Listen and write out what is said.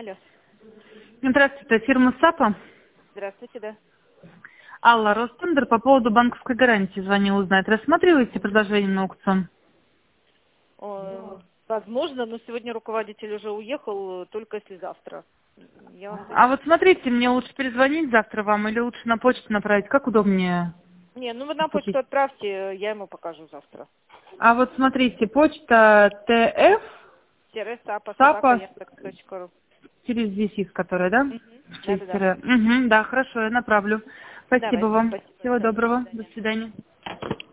Алло. Здравствуйте, фирма САПа. Здравствуйте, да. Алла, Ростендер, по поводу банковской гарантии звонил узнать. Рассматриваете предложение на аукцион? Возможно, но сегодня руководитель уже уехал, только если завтра. Я вам А точно... вот смотрите, мне лучше перезвонить завтра вам или лучше на почту направить? Как удобнее Не, ну вы на почту поступить? отправьте, я ему покажу завтра. А вот смотрите, почта ТФ, САПа, собака, САПа, яндекс.ру. через VC, которая, да? Через Да-да-да. тире. Угу, да, хорошо, я направлю. Спасибо Давайте, вам. спасибо, Всего да, до доброго. До свидания. свидания.